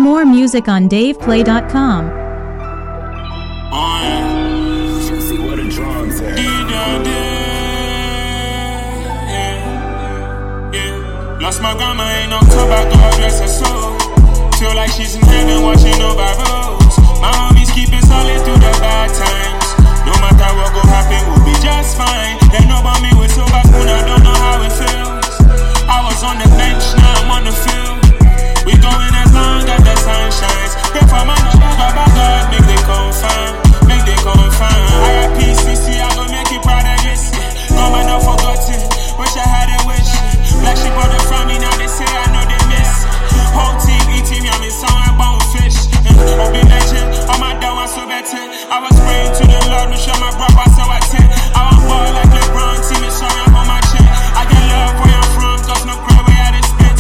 More music on DavePlay.com. See what the drums at. Lost my grandma in October, God bless her soul. Feel like she's in heaven watching over roads. My homies keeping solid through the bad times. No matter what go happen, we'll be just fine. They know about me with silver spoon, I don't know how it feels. I was on the bench, now I'm on the field. We going as long as the sun shines. Pray for my Baba God, make they confirm. Make they confirm. IPCC, I gon' make you proud of this. No man not forgotten. Wish I had a wish. Black sheep on the front, me now they say I know they miss. Whole team eating me, I'm in sound about fish. Obi legend, on my down, I'm so better. I was praying to the Lord, make sure my brother so I take. I want ball like LeBron, team is sorry I'm on my check. I get love where I'm from, cause no cry where I spit.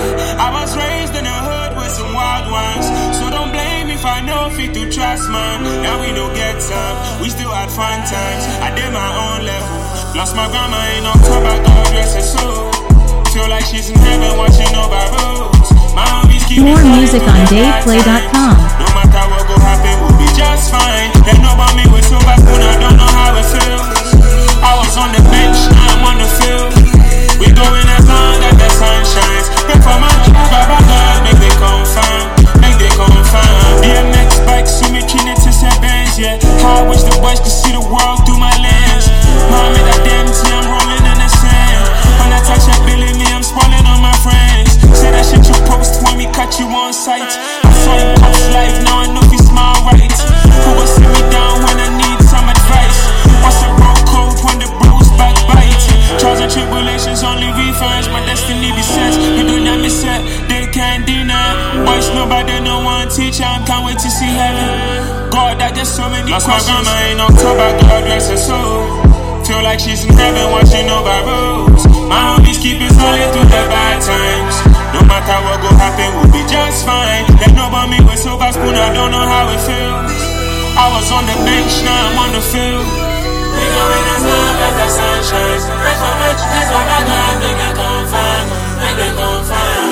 I was raised in the hood with some wild ones. So don't blame if I know fit to trust man. Now we don't get time, we still had fun times. I did my own level. Lost my grandma in October, God bless her soul. Feel like she's in heaven watching over roads. My homies keep More music on DavePlay.com. No matter what go happen, we'll be just fine. They know about me with silver spoon, I don't know how it feels. I was on the bench, now I'm on the field. We going as long as the sun shines. Pray for my Baba God, make they confirm. Make they confirm. BMX bikes, see me Trinity Benz, yeah. How I wish the boys could see the world through my lens. Mommy, that damn tea, I'm rolling in the sand. When I touch that Billy, me, I'm spoiling on my friends. Say that shit you post when we catch you on sight. I saw him post life, now I know if you smile right. Who will sit me down when I need some advice? What's the road code when the bros backbite? Trials and tribulations only refunds, my destiny be set. The dynamic set, they can't deny. Boys, nobody, no one teacher, I can't wait to see heaven. God, I just so many lost questions. My grandma in October, God bless her soul. Feel like she's in heaven watching over roads. My homies keeping solid through the bad times. No matter what go happen, we'll be just fine. They know about me with silver spoon, I don't know how it feels. I was on the bench, now I'm on the field. We going as long as the sun shines. Pray for much, that's what I got. Make it confirm, make it confirm.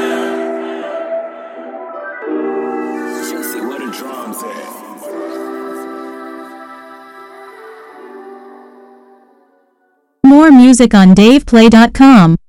See what the drums at. More music on DavePlay.com.